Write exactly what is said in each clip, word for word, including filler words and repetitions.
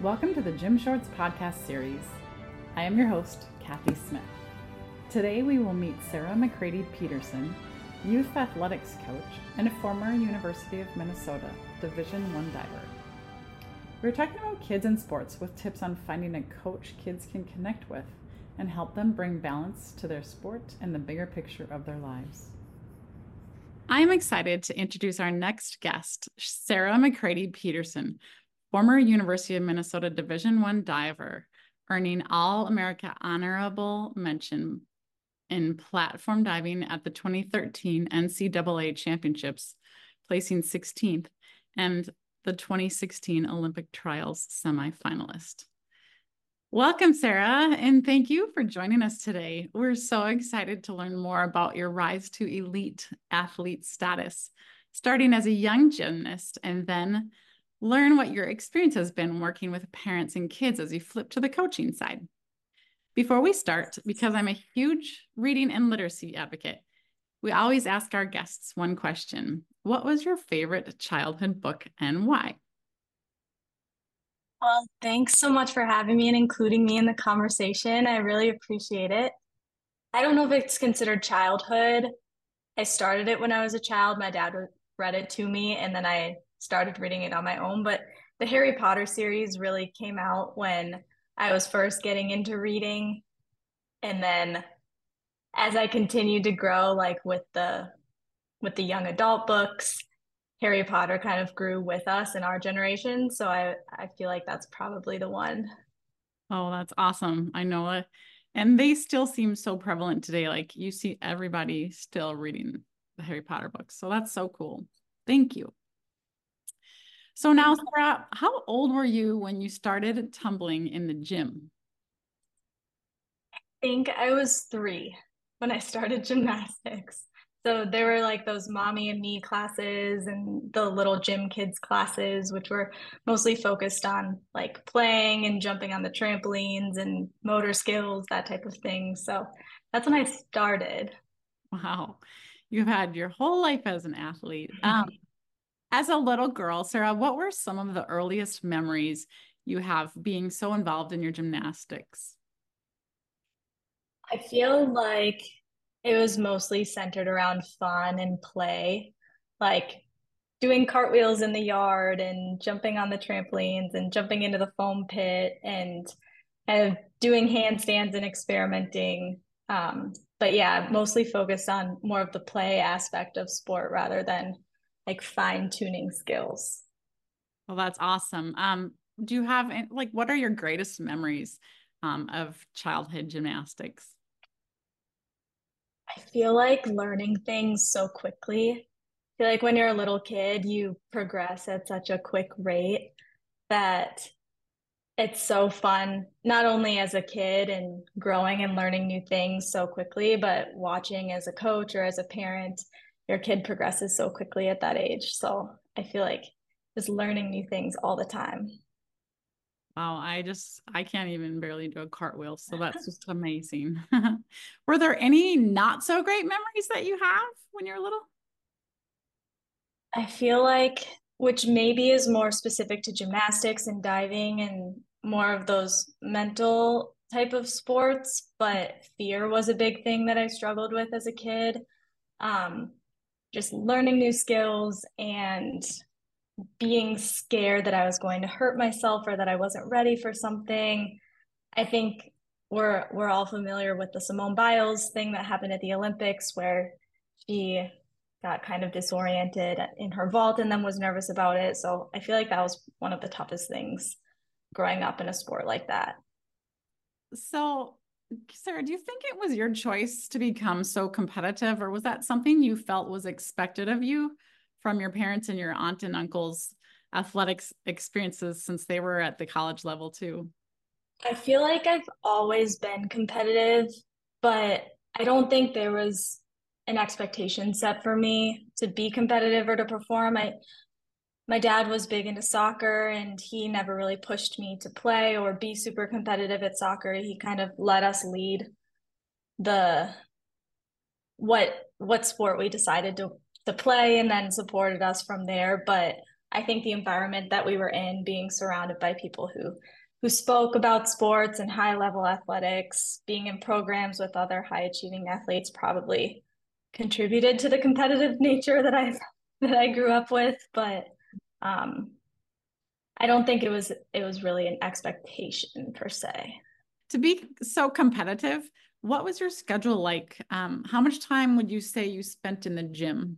Welcome to the Gym Shorts podcast series. I am your host, Kathy Smith. Today we will meet Sarah McCready Peterson, youth athletics coach and a former University of Minnesota Division One diver. We're talking about kids in sports with tips on finding a coach kids can connect with and help them bring balance to their sport and the bigger picture of their lives. I'm excited to introduce our next guest, Sarah McCready Peterson, former University of Minnesota Division One diver, earning All-America honorable mention in platform diving at the twenty thirteen N C double A Championships, placing sixteenth, and the twenty sixteen Olympic Trials semifinalist. Welcome, Sarah, and thank you for joining us today. We're so excited to learn more about your rise to elite athlete status, starting as a young gymnast, and then learn what your experience has been working with parents and kids as you flip to the coaching side. Before we start, because I'm a huge reading and literacy advocate, we always ask our guests one question. What was your favorite childhood book and why? Well, thanks so much for having me and including me in the conversation. I really appreciate it. I don't know if it's considered childhood. I started it when I was a child. My dad read it to me, and then I started reading it on my own. But the Harry Potter series really came out when I was first getting into reading. And then as I continued to grow, like with the with the young adult books, Harry Potter kind of grew with us in our generation. So I, I feel like that's probably the one. Oh, that's awesome. I know it. And they still seem so prevalent today. Like you see everybody still reading the Harry Potter books. So that's so cool. Thank you. So now, Sarah, how old were you when you started tumbling in the gym? I think I was three when I started gymnastics. So there were like those mommy and me classes and the little gym kids classes, which were mostly focused on like playing and jumping on the trampolines and motor skills, that type of thing. So that's when I started. Wow. You've had your whole life as an athlete. Um, as a little girl, Sarah, what were some of the earliest memories you have being so involved in your gymnastics? I feel like it was mostly centered around fun and play, like doing cartwheels in the yard and jumping on the trampolines and jumping into the foam pit and kind of doing handstands and experimenting. Um, but yeah, mostly focused on more of the play aspect of sport rather than like fine tuning skills. Well, that's awesome. Um, do you have like what are your greatest memories um, of childhood gymnastics? I feel like learning things so quickly. I feel like when you're a little kid, you progress at such a quick rate that it's so fun, not only as a kid and growing and learning new things so quickly, but watching as a coach or as a parent, your kid progresses so quickly at that age. So I feel like just learning new things all the time. Wow, I just I can't even barely do a cartwheel, so that's just amazing. Were there any not so great memories that you have when you're little? I feel like, which maybe is more specific to gymnastics and diving and more of those mental type of sports, but fear was a big thing that I struggled with as a kid. Um, just learning new skills and being scared that I was going to hurt myself or that I wasn't ready for something. I think we're we're all familiar with the Simone Biles thing that happened at the Olympics where she got kind of disoriented in her vault and then was nervous about it. So I feel like that was one of the toughest things growing up in a sport like that. So, Sarah, do you think it was your choice to become so competitive, or was that something you felt was expected of you from your parents and your aunt and uncle's athletics experiences since they were at the college level too? I feel like I've always been competitive, but I don't think there was an expectation set for me to be competitive or to perform. I My dad was big into soccer and he never really pushed me to play or be super competitive at soccer. He kind of let us lead the what what sport we decided to to play and then supported us from there. But I think the environment that we were in, being surrounded by people who who spoke about sports and high level athletics, being in programs with other high achieving athletes probably contributed to the competitive nature that I that I grew up with. But um, I don't think it was it was really an expectation per se. To be so competitive, what was your schedule like? Um, how much time would you say you spent in the gym?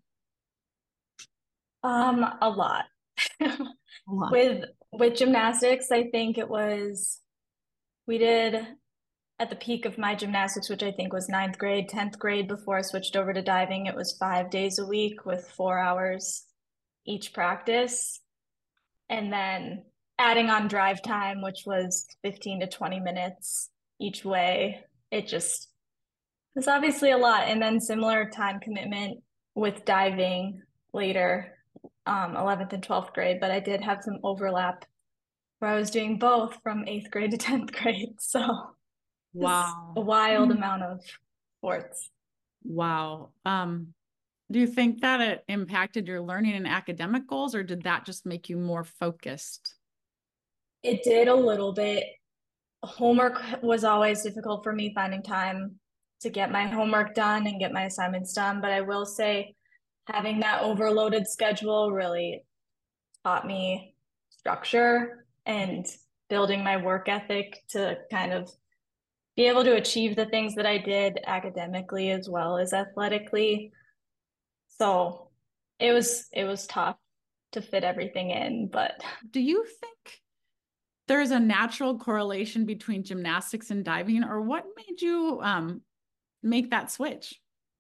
Um, a lot. A lot. With with gymnastics, I think it was we did at the peak of my gymnastics, which I think was ninth grade, tenth grade before I switched over to diving, it was five days a week with four hours each practice. And then adding on drive time, which was fifteen to twenty minutes each way, it just was obviously a lot. And then similar time commitment with diving later, um, eleventh and twelfth grade, but I did have some overlap where I was doing both from eighth grade to tenth grade. So it's a Wow. wild amount of sports. Wow. Um, do you think that it impacted your learning and academic goals, or did that just make you more focused? It did a little bit. Homework was always difficult for me finding time to get my homework done and get my assignments done. But I will say, having that overloaded schedule really taught me structure and building my work ethic to kind of be able to achieve the things that I did academically as well as athletically. So it was it was tough to fit everything in, but Do you think there's a natural correlation between gymnastics and diving, or what made you um, make that switch?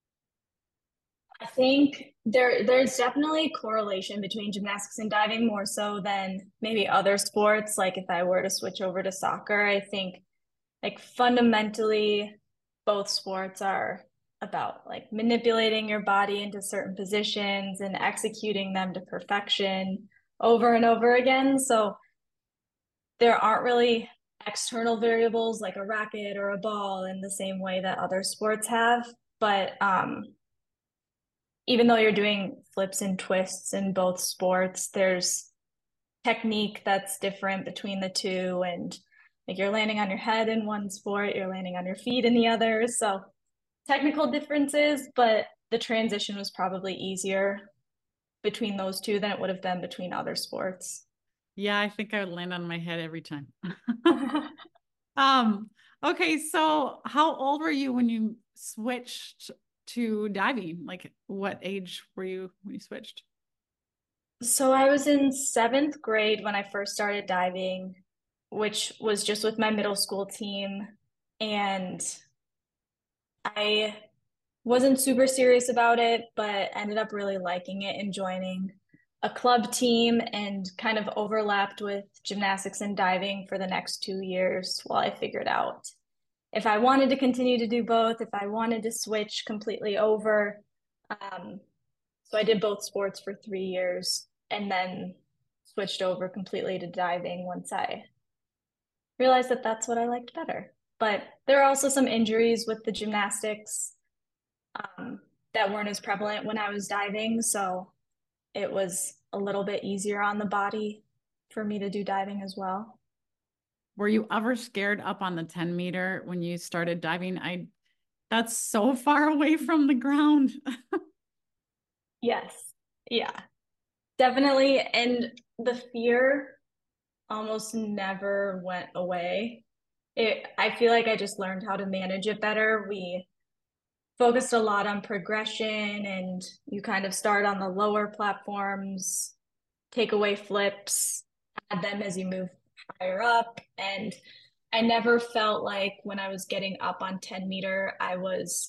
I think there there's definitely correlation between gymnastics and diving more so than maybe other sports. Like if I were to switch over to soccer, I think like fundamentally both sports are about like manipulating your body into certain positions and executing them to perfection over and over again. So there aren't really external variables like a racket or a ball in the same way that other sports have. But um, even though you're doing flips and twists in both sports, there's technique that's different between the two. And like you're landing on your head in one sport, you're landing on your feet in the other. So technical differences, but the transition was probably easier between those two than it would have been between other sports. Yeah, I think I would land on my head every time. Um, okay, so how old were you when you switched to diving? Like what age were you when you switched? So I was in seventh grade when I first started diving, which was just with my middle school team. And I wasn't super serious about it, but ended up really liking it and joining a club team and kind of overlapped with gymnastics and diving for the next two years while I figured out if I wanted to continue to do both, if I wanted to switch completely over. Um, so I did both sports for three years and then switched over completely to diving once I realized that that's what I liked better. But there are also some injuries with the gymnastics um, that weren't as prevalent when I was diving. So it was a little bit easier on the body for me to do diving as well. Were you ever scared up on the ten meter when you started diving? I That's so far away from the ground. Yes. Yeah, definitely. And the fear almost never went away. It, I feel like I just learned how to manage it better. We focused a lot on progression and you kind of start on the lower platforms, take away flips, add them as you move higher up. And I never felt like when I was getting up on ten meter, I was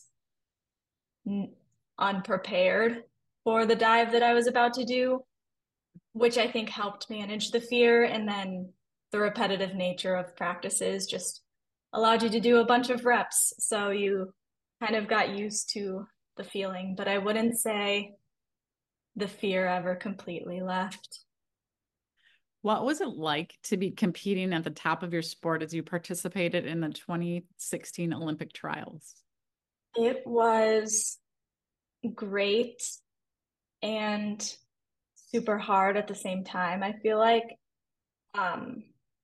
unprepared for the dive that I was about to do, which I think helped manage the fear. And then the repetitive nature of practices just allowed you to do a bunch of reps. So you kind of got used to the feeling, but I wouldn't say the fear ever completely left. What was it like to be competing at the top of your sport as you participated in the twenty sixteen Olympic trials? It was great and super hard at the same time. I feel like um,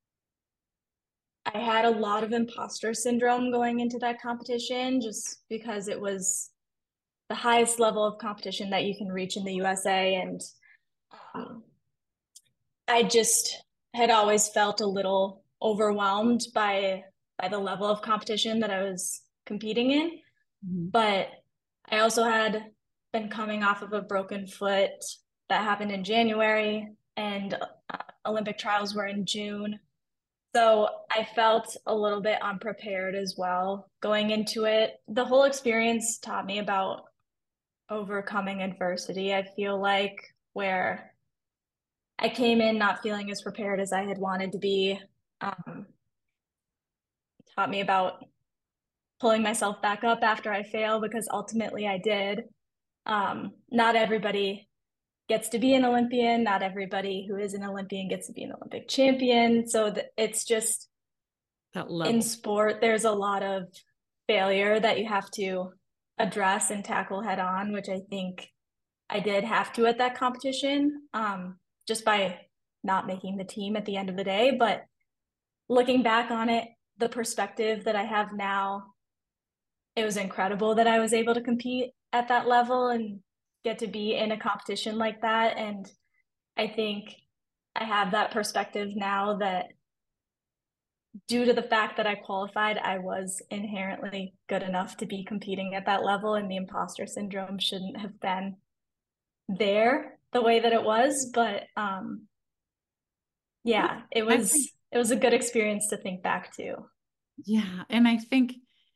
I had a lot of imposter syndrome going into that competition just because it was the highest level of competition that you can reach in the U S A. And um, I just had always felt a little overwhelmed by by the level of competition that I was competing in. Mhm. But I also had been coming off of a broken foot that happened in January, and uh, Olympic trials were in June. So I felt a little bit unprepared as well going into it. The whole experience taught me about overcoming adversity, I feel like, where I came in not feeling as prepared as I had wanted to be. Um, taught me about pulling myself back up after I fail because ultimately I did. Um, not everybody gets to be an Olympian. Not everybody who is an Olympian gets to be an Olympic champion. So th- it's just That in level. sport, there's a lot of failure that you have to address and tackle head on, which I think I did have to at that competition, um, just by not making the team at the end of the day. But looking back on it, the perspective that I have now, it was incredible that I was able to compete at that level and get to be in a competition like that. And I think I have that perspective now that due to the fact that I qualified, I was inherently good enough to be competing at that level, and the imposter syndrome shouldn't have been there the way that it was. But um, yeah, it I think, was it was a good experience to think back to. yeah. And I think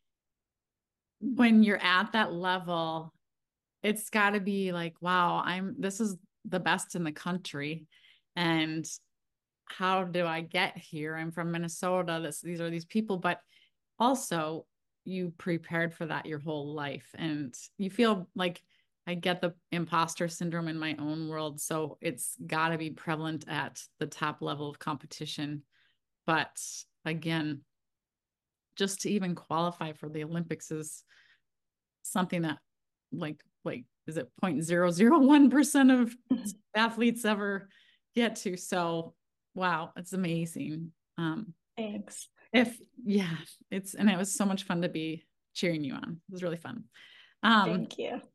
when you're at that level, it's got to be like, wow, I'm, this is the best in the country. And how do I get here? I'm from Minnesota. This, these are these people, but also you prepared for that your whole life. And you feel like I get the imposter syndrome in my own world. So it's got to be prevalent at the top level of competition. But again, just to even qualify for the Olympics is something that like like is it zero point zero zero one percent of athletes ever get to. So wow, it's amazing. Um Thanks. if yeah, it's and it was so much fun to be cheering you on. It was really fun. Um Thank you.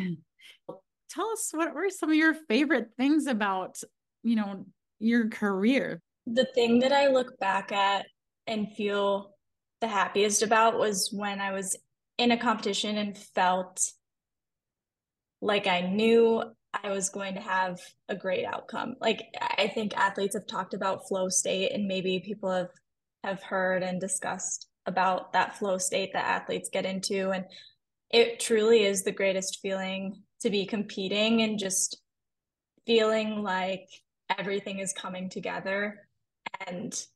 tell us what were some of your favorite things about, you know, your career. The thing that I look back at and feel the happiest about was when I was in a competition and felt like I knew I was going to have a great outcome. Like I think athletes have talked about flow state, and maybe people have have heard and discussed about that flow state that athletes get into, and it truly is the greatest feeling to be competing and just feeling like everything is coming together, and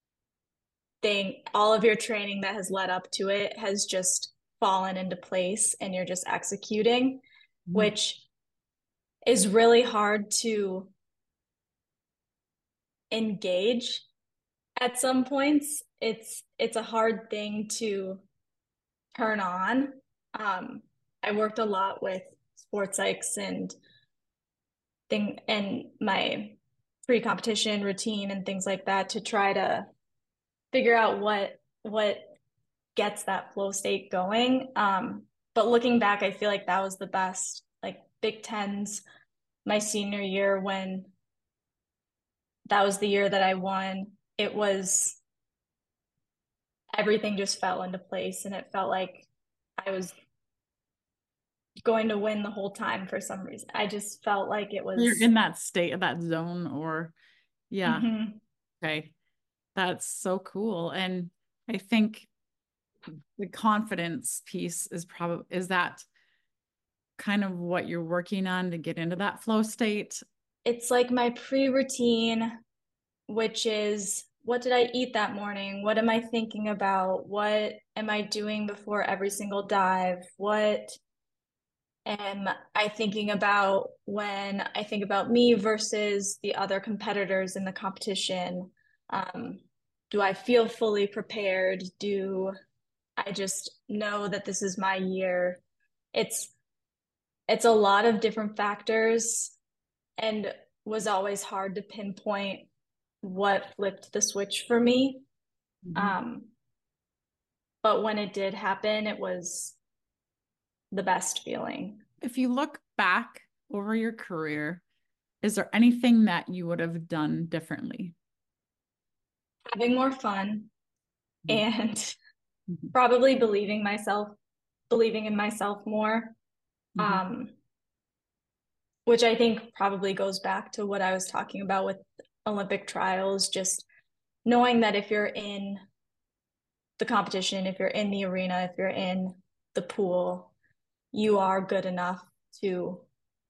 think all of your training that has led up to it has just fallen into place and you're just executing, Mhm. which is really hard to engage at some points. It's it's a hard thing to turn on. Um, I worked a lot with sports psychs and thing and my pre-competition routine and things like that to try to figure out what what gets that flow state going. Um, but looking back, I feel like that was the best, like Big Tens my senior year when that was the year that I won. It was everything just fell into place and it felt like I was going to win the whole time for some reason. I just felt like it You're was in that state of that zone or yeah. mhm. Okay. That's so cool. And I think the confidence piece is probably is that kind of what you're working on to get into that flow state? It's like my pre-routine, which is what did I eat that morning? What am I thinking about? What am I doing before every single dive? What am I thinking about when I think about me versus the other competitors in the competition? Um, do I feel fully prepared? Do I just know that this is my year? It's it's a lot of different factors, and was always hard to pinpoint what flipped the switch for me. Mm-hmm. Um, but when it did happen, it was the best feeling. If you look back over your career, is there anything that you would have done differently? Having more fun Mm-hmm. and Mm-hmm. probably believing myself, believing in myself more. Mm-hmm. Um, which I think probably goes back to what I was talking about with Olympic trials, just knowing that if you're in the competition, if you're in the arena, if you're in the pool, you are good enough to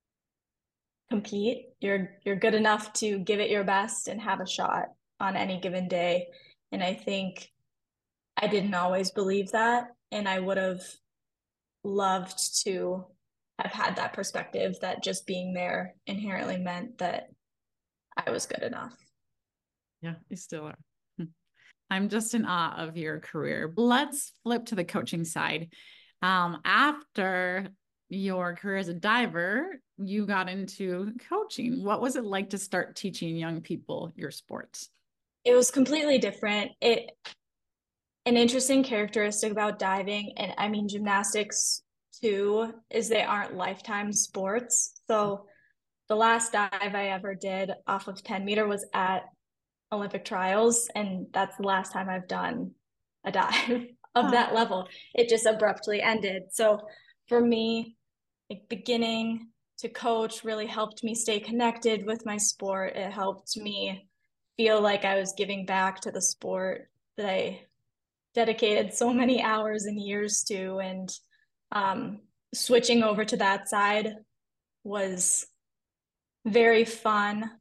compete. You're you're good enough to give it your best and have a shot on any given day. And I think I didn't always believe that, and I would have loved to have had that perspective that just being there inherently meant that I was good enough. Yeah, you still are. Hmm. I'm just in awe of your career. Let's flip to the coaching side. Um, after your career as a diver, you got into coaching. What was it like to start teaching young people your sports? It was completely different. It an interesting characteristic about diving, and I mean gymnastics too, is they aren't lifetime sports. So the last dive I ever did off of ten meter was at Olympic trials, and that's the last time I've done a dive of that Oh, level. It just abruptly ended. So for me, like beginning to coach really helped me stay connected with my sport. It helped me feel like I was giving back to the sport that I dedicated so many hours and years to. And um, switching over to that side was very fun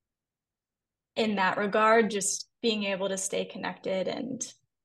in that regard, just being able to stay connected and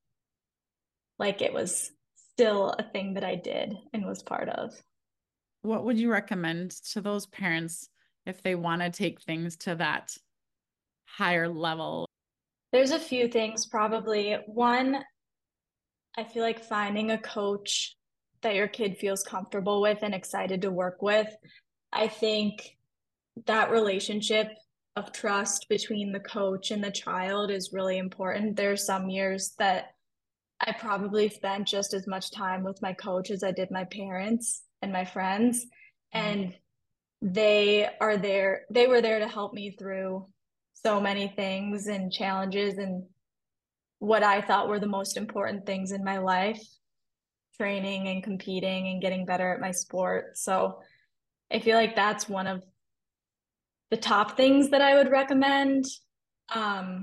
like it was still a thing that I did and was part of. what would you recommend to those parents if they want to take things to that higher level? There's a few things probably. One, I feel like finding a coach that your kid feels comfortable with and excited to work with. I think that relationship of trust between the coach and the child is really important. There are some years that I probably spent just as much time with my coach as I did my parents and my friends. And they are there, they were there to help me through so many things and challenges and what I thought were the most important things in my life, training and competing and getting better at my sport. So I feel like that's one of the top things that I would recommend. Um,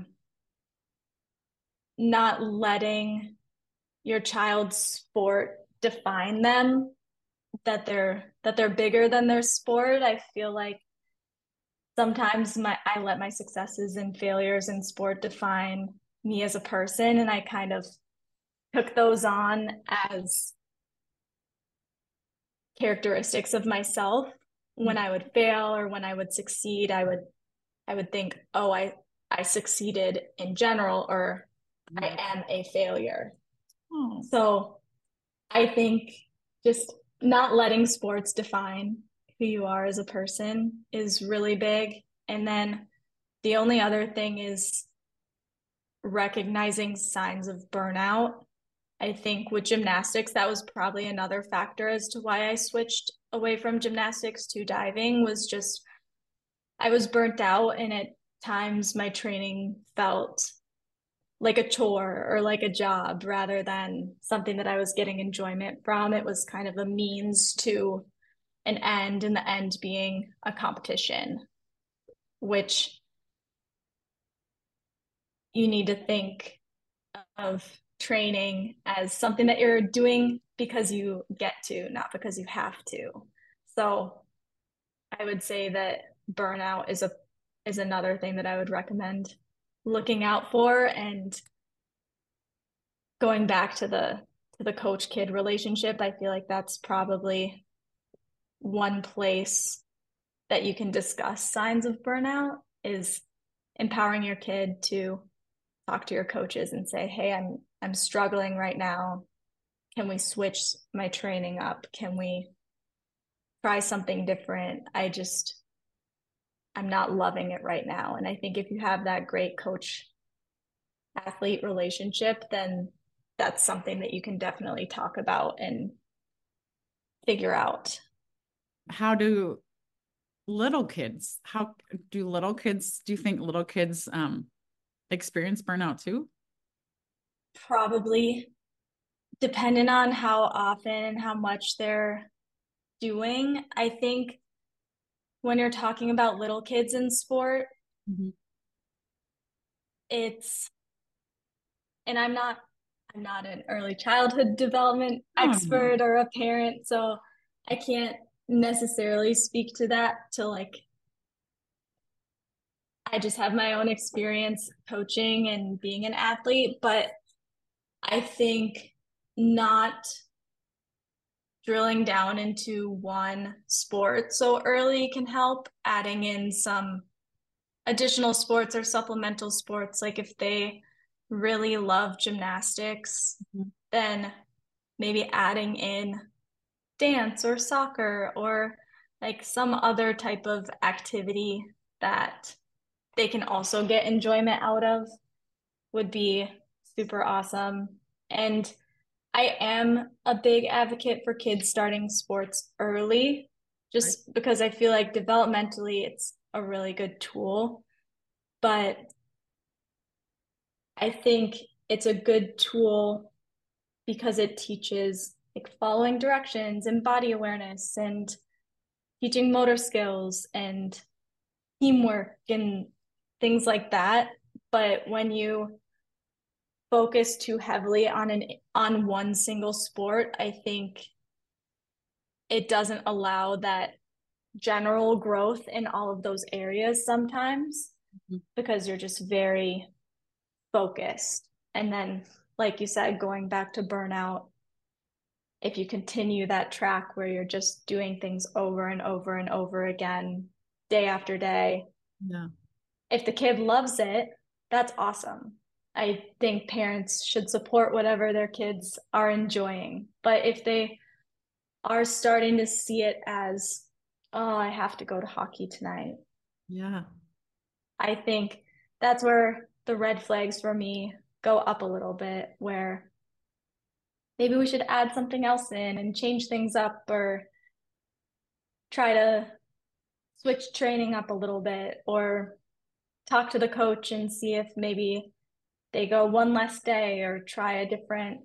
not letting your child's sport define them, that they're that they're bigger than their sport. I feel like sometimes my I let my successes and failures in sport define me as a person, and I kind of took those on as characteristics of myself. When I would fail or when I would succeed, I would I would think, oh, I I succeeded in general, or I Right. am a failure. Oh, So I think just not letting sports define who you are as a person is really big. And then the only other thing is recognizing signs of burnout. I think with gymnastics, that was probably another factor as to why I switched away from gymnastics to diving, was just I was burnt out, and at times my training felt like a chore or like a job rather than something that I was getting enjoyment from. It was kind of a means to an end, and the end being a competition, which you need to think of training as something that you're doing because you get to, not because you have to. So I would say that burnout is a is another thing that I would recommend looking out for. And going back to the to the coach kid relationship, I feel like that's probably one place that you can discuss signs of burnout, is empowering your kid to talk to your coaches and say, hey, i'm i'm struggling right now. Can we switch my training up? Can we try something different? I just I'm not loving it right now. And I think if you have that great coach athlete relationship, then that's something that you can definitely talk about and figure out. How do little kids, how do little kids, do you think little kids um experience burnout too? Probably depending on how often and how much they're doing. I think when you're talking about little kids in sport, Mhm. it's, and I'm not I'm not an early childhood development Oh, no. expert or a parent, so I can't necessarily speak to that to like I just have my own experience coaching and being an athlete, but I think not drilling down into one sport so early can help, adding in some additional sports or supplemental sports. Like if they really love gymnastics, Mhm. then maybe adding in dance or soccer or like some other type of activity that they can also get enjoyment out of would be super awesome. And I am a big advocate for kids starting sports early, Right. just because I feel like developmentally it's a really good tool. But I think it's a good tool because it teaches like following directions and body awareness and teaching motor skills and teamwork and things like that. But when you focus too heavily on an on one single sport, I think it doesn't allow that general growth in all of those areas sometimes Mhm. because you're just very focused. And then, like you said, going back to burnout, if you continue that track where you're just doing things over and over and over again, day after day, Yeah. if the kid loves it, that's awesome. I think parents should support whatever their kids are enjoying. But if they are starting to see it as, oh, I have to go to hockey tonight, Yeah. I think that's where the red flags for me go up a little bit, where maybe we should add something else in and change things up or try to switch training up a little bit or talk to the coach and see if maybe they go one less day or try a different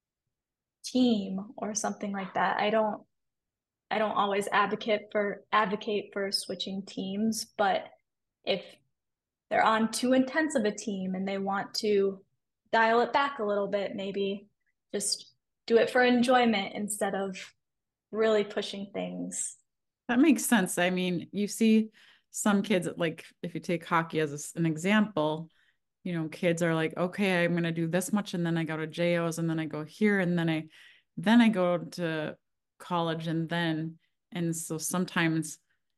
team or something like that. I don't I don't always advocate for advocate for switching teams, but if they're on too intense of a team and they want to dial it back a little bit, maybe just do it for enjoyment instead of really pushing things. That makes sense. I mean, you see some kids, like if you take hockey as a s- an example, you know, kids are like, okay, I'm going to do this much, and then I go to J Os, and then I go here, and then I, then I go to college, and then, and so sometimes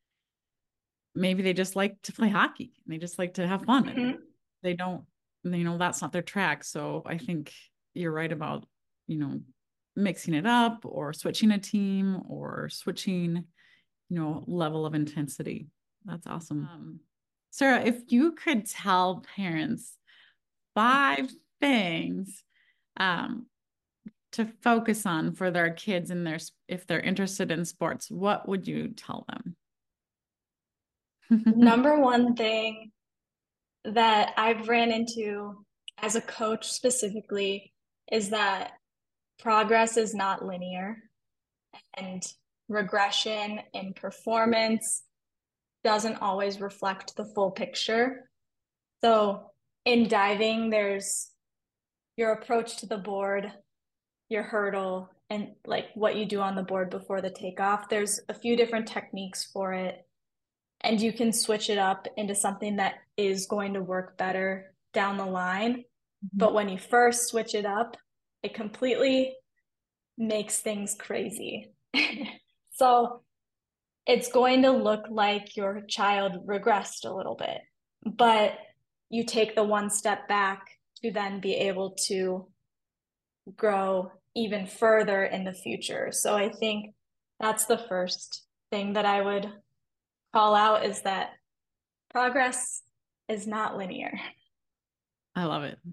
maybe they just like to play hockey. And they just like to have fun, and Mm-hmm. they don't, you know, that's not their track. So I think you're right about, you know, mixing it up or switching a team or switching, you know, level of intensity. That's awesome. Um, Sarah, if you could tell parents five things um, to focus on for their kids in their if they're interested in sports, what would you tell them? Number one thing that I've ran into as a coach specifically is that progress is not linear and regression in performance doesn't always reflect the full picture. So in diving, there's your approach to the board, your hurdle, and like what you do on the board before the takeoff. There's a few different techniques for it, and you can switch it up into something that is going to work better down the line. But when you first switch it up, it completely makes things crazy. So it's going to look like your child regressed a little bit, but you take the one step back to then be able to grow even further in the future. So I think that's the first thing that I would call out is that progress is not linear. I love it.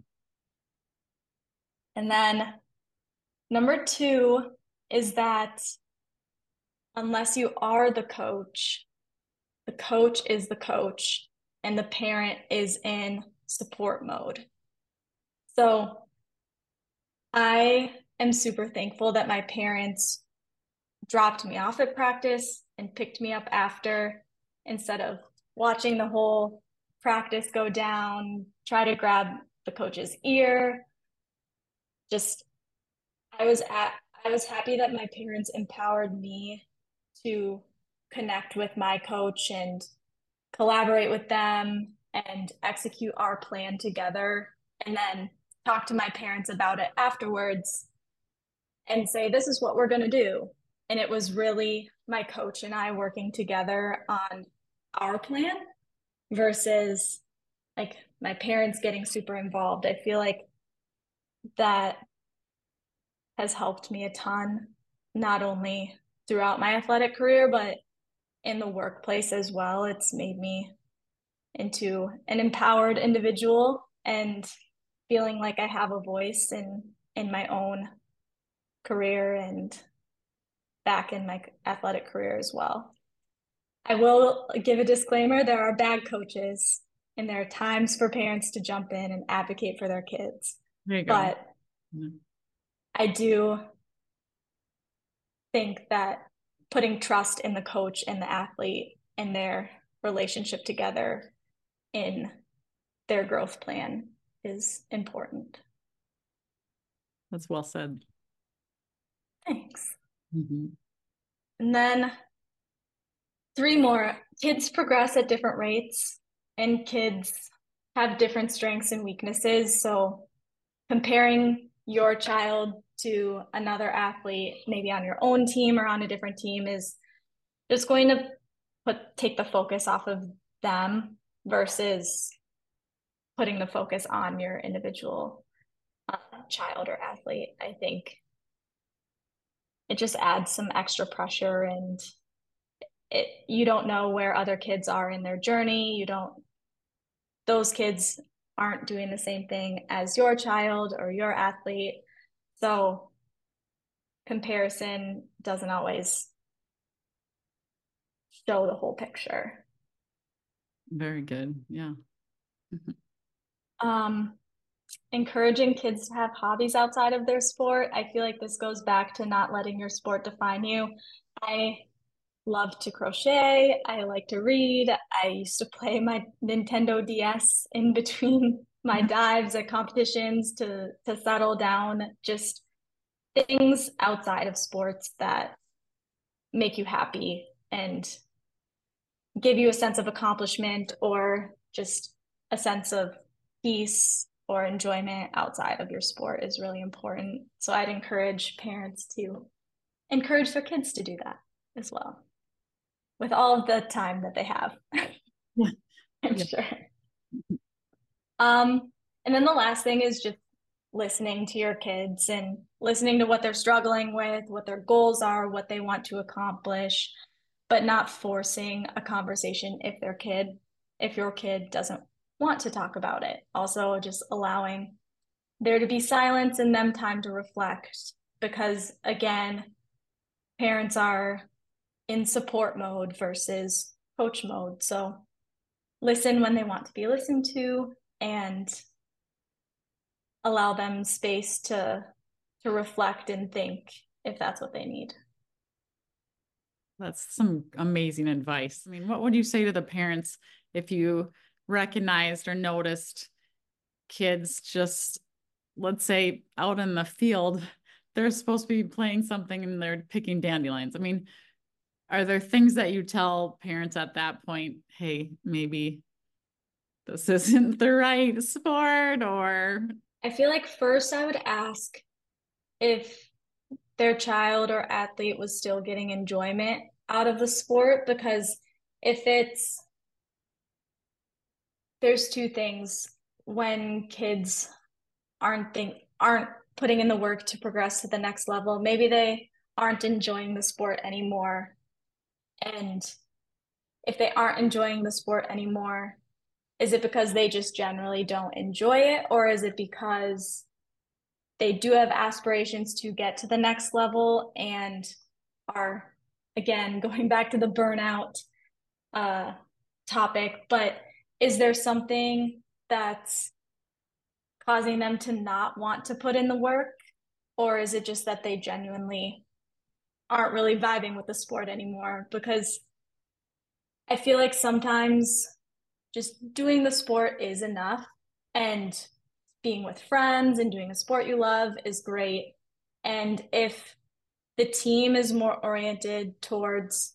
And then number two is that unless you are the coach, the coach is the coach and the parent is in support mode. So I am super thankful that my parents dropped me off at practice and picked me up after, instead of watching the whole practice go down, try to grab the coach's ear. Just, I was at, I was happy that my parents empowered me to connect with my coach and collaborate with them and execute our plan together, and then talk to my parents about it afterwards and say, this is what we're going to do. And it was really my coach and I working together on our plan versus like my parents getting super involved. I feel like that has helped me a ton, not only throughout my athletic career, but in the workplace as well. It's made me into an empowered individual and feeling like I have a voice in in my own career and back in my athletic career as well. I will give a disclaimer, there are bad coaches and there are times for parents to jump in and advocate for their kids. There you go. But mm-hmm. I do think that putting trust in the coach and the athlete and their relationship together in their growth plan is important. That's well said. Thanks. Mm-hmm. And then three more. Kids progress at different rates and kids have different strengths and weaknesses. So comparing your child to another athlete, maybe on your own team or on a different team, is just going to put take the focus off of them versus putting the focus on your individual uh, child or athlete. I think it just adds some extra pressure, and it you don't know where other kids are in their journey. You don't, those kids aren't doing the same thing as your child or your athlete. So comparison doesn't always show the whole picture. Very good. Yeah. um, encouraging kids to have hobbies outside of their sport. I feel like this goes back to not letting your sport define you. I love to crochet. I like to read. I used to play my Nintendo D S in between my dives at competitions to to settle down. Just things outside of sports that make you happy and give you a sense of accomplishment or just a sense of peace or enjoyment outside of your sport is really important. So I'd encourage parents to encourage their kids to do that as well, with all of the time that they have. Yeah. I'm yeah. sure. Um, and then the last thing is just listening to your kids and listening to what they're struggling with, what their goals are, what they want to accomplish, but not forcing a conversation if their kid, if your kid doesn't want to talk about it. Also just allowing there to be silence and them time to reflect, because again, parents are in support mode versus coach mode. So listen when they want to be listened to and allow them space to to reflect and think if that's what they need. That's some amazing advice. I mean, what would you say to the parents if you recognized or noticed kids just, let's say, out in the field, they're supposed to be playing something and they're picking dandelions? I mean, are there things that you tell parents at that point, hey, maybe this isn't the right sport? Or I feel like first I would ask if their child or athlete was still getting enjoyment out of the sport, because if it's, there's two things when kids aren't think aren't putting in the work to progress to the next level. Maybe they aren't enjoying the sport anymore. And if they aren't enjoying the sport anymore, is it because they just generally don't enjoy it, or is it because they do have aspirations to get to the next level and are, again, going back to the burnout uh, topic, but is there something that's causing them to not want to put in the work? Or is it just that they genuinely aren't really vibing with the sport anymore? Because I feel like sometimes just doing the sport is enough, and being with friends and doing a sport you love is great. And if the team is more oriented towards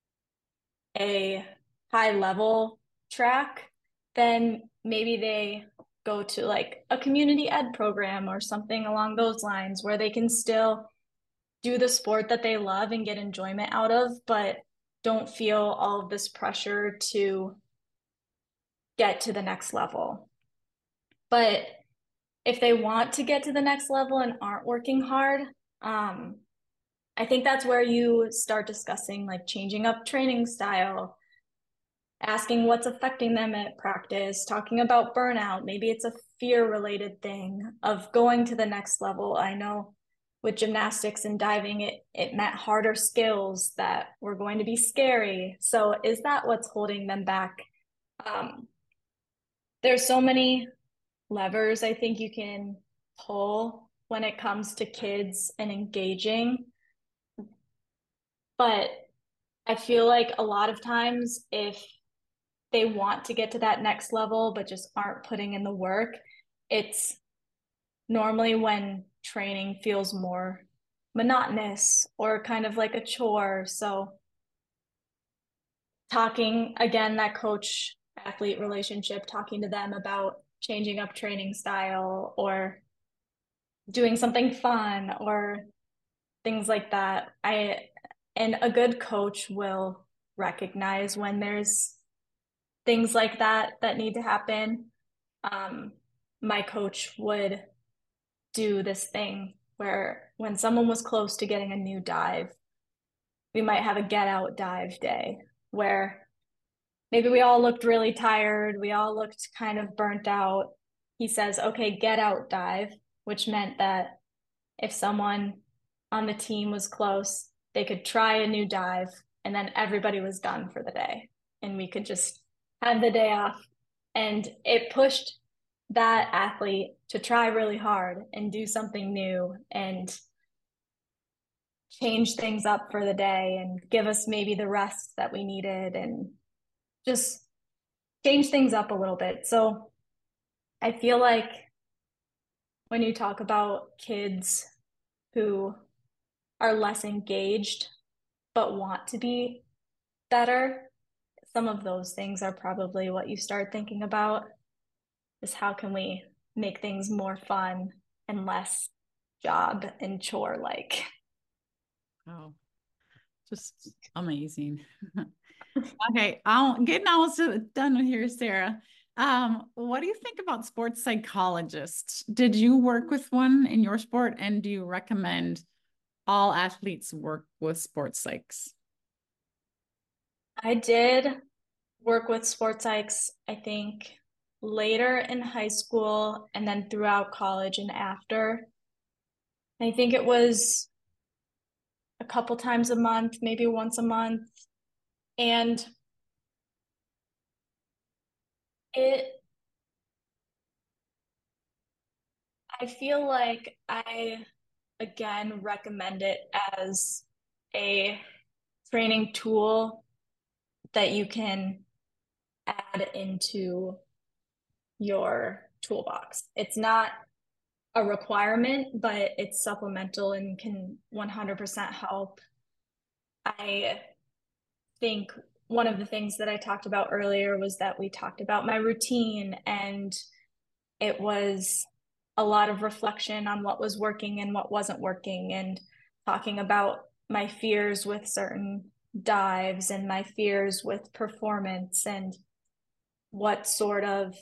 a high level track, then maybe they go to like a community ed program or something along those lines where they can still do the sport that they love and get enjoyment out of, but don't feel all of this pressure to get to the next level. But if they want to get to the next level and aren't working hard, um, I think that's where you start discussing like changing up training style, asking what's affecting them at practice, talking about burnout. Maybe it's a fear related thing of going to the next level. I know with gymnastics and diving, it, it meant harder skills that were going to be scary. So is that what's holding them back? Um, there's so many levers I think you can pull when it comes to kids and engaging. But I feel like a lot of times if they want to get to that next level but just aren't putting in the work, it's normally when training feels more monotonous or kind of like a chore. So talking again, that coach athlete relationship, talking to them about changing up training style or doing something fun or things like that. I and a good coach will recognize when there's things like that that need to happen. Um, my coach would do this thing where when someone was close to getting a new dive, we might have a get out dive day where maybe we all looked really tired, we all looked kind of burnt out. He says, okay, get out dive, which meant that if someone on the team was close, they could try a new dive and then everybody was done for the day and we could just have the day off. And it pushed that athlete to try really hard and do something new and change things up for the day and give us maybe the rest that we needed and just change things up a little bit. So I feel like when you talk about kids who are less engaged but want to be better, some of those things are probably what you start thinking about, is how can we make things more fun and less job and chore like. Oh, just amazing. Okay, I'll getting almost done with here, Sarah. Um, what do you think about sports psychologists? Did you work with one in your sport, and do you recommend all athletes work with sports psychs? I did work with sports psychs, I think, later in high school and then throughout college and after. I think it was a couple times a month, maybe once a month. And it, I feel like I, again, recommend it as a training tool that you can add into your toolbox. It's not a requirement, but it's supplemental and can one hundred percent help. I think one of the things that I talked about earlier was that we talked about my routine, and it was a lot of reflection on what was working and what wasn't working, and talking about my fears with certain dives and my fears with performance and what sort of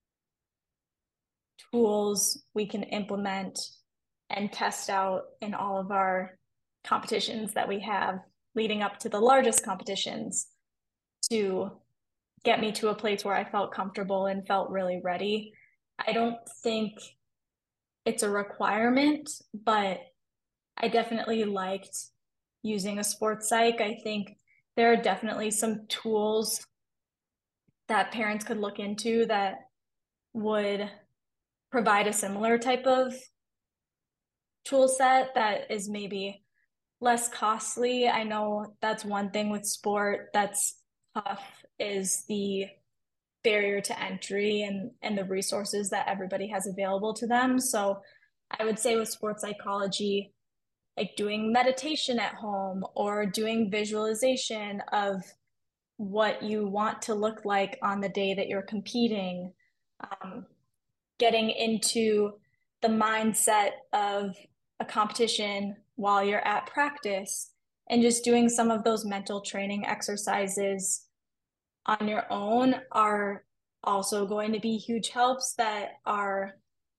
tools we can implement and test out in all of our competitions that we have leading up to the largest competitions. to get me to a place where I felt comfortable and felt really ready. I don't think it's a requirement, but I definitely liked using a sports psych. I think there are definitely some tools that parents could look into that would provide a similar type of tool set that is maybe less costly. I know that's one thing with sport that's tough is the barrier to entry and and the resources that everybody has available to them. So I would say with sports psychology, like doing meditation at home or doing visualization of what you want to look like on the day that you're competing, um, getting into the mindset of a competition while you're at practice, and just doing some of those mental training exercises on your own are also going to be huge helps that are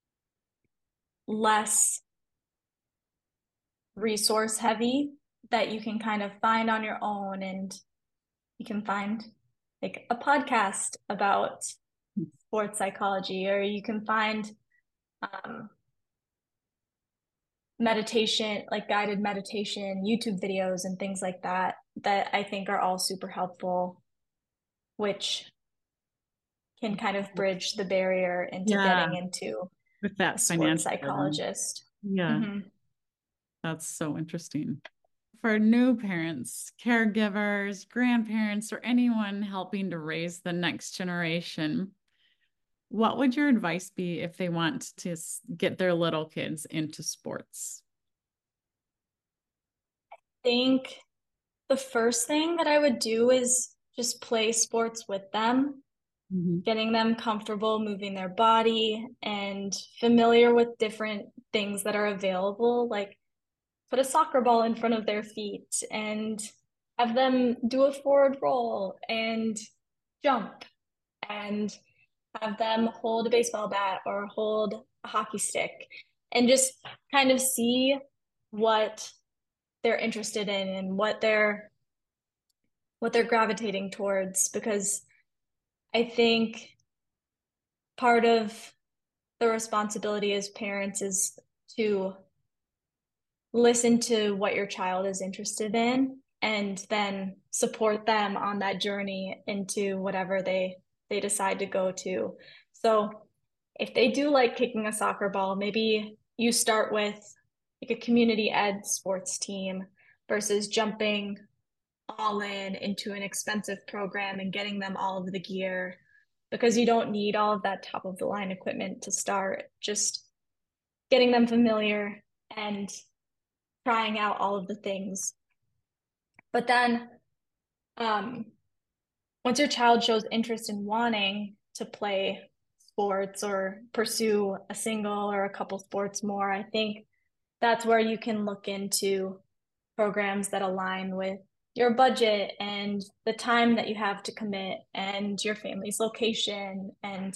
less resource heavy, that you can kind of find on your own. And you can find like a podcast about sports psychology, or you can find um, meditation, like guided meditation, YouTube videos and things like that, that I think are all super helpful, which can kind of bridge the barrier into Yeah, getting into with a that sports financial burden. psychologist. Yeah, Mm-hmm. that's so interesting. For new parents, caregivers, grandparents, or anyone helping to raise the next generation, what would your advice be if they want to get their little kids into sports? I think the first thing that I would do is just play sports with them, Mm-hmm. getting them comfortable moving their body and familiar with different things that are available, like put a soccer ball in front of their feet and have them do a forward roll and jump, and have them hold a baseball bat or hold a hockey stick, and just kind of see what they're interested in and what they're what they're gravitating towards. Because I think part of the responsibility as parents is to listen to what your child is interested in and then support them on that journey into whatever they they decide to go to. So if they do like kicking a soccer ball, maybe you start with like a community ed sports team versus jumping all in into an expensive program and getting them all of the gear, because you don't need all of that top of the line equipment to start. Just getting them familiar and trying out all of the things. But then um, once your child shows interest in wanting to play sports or pursue a single or a couple sports more, I think that's where you can look into programs that align with your budget and the time that you have to commit and your family's location, and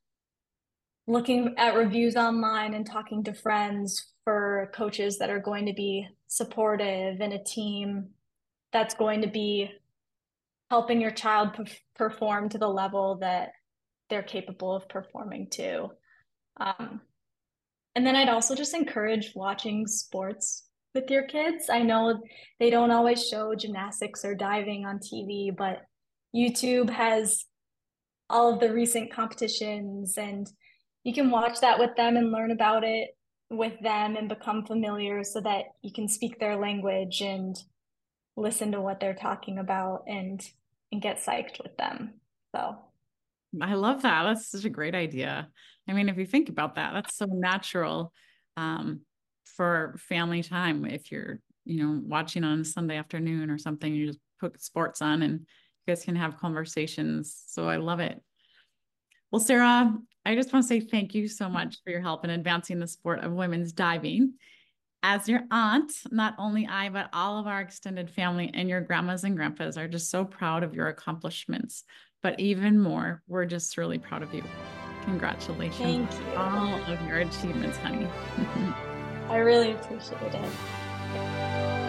looking at reviews online and talking to friends for coaches that are going to be supportive and a team that's going to be helping your child p- perform to the level that they're capable of performing to. Um, and then I'd also just encourage watching sports with your kids. I know they don't always show gymnastics or diving on T V, but YouTube has all of the recent competitions, and you can watch that with them and learn about it with them and become familiar so that you can speak their language and listen to what they're talking about and and get psyched with them. So I love that. That's such a great idea. I mean, if you think about that, that's so natural um, for family time. If you're, you know, watching on a Sunday afternoon or something, you just put sports on and you guys can have conversations. So I love it. Well, Sarah, I just want to say thank you so much for your help in advancing the sport of women's diving. As your aunt, not only I, but all of our extended family and your grandmas and grandpas are just so proud of your accomplishments. But even more, we're just really proud of you. Congratulations thank on you. all of your achievements, honey. I really appreciate it.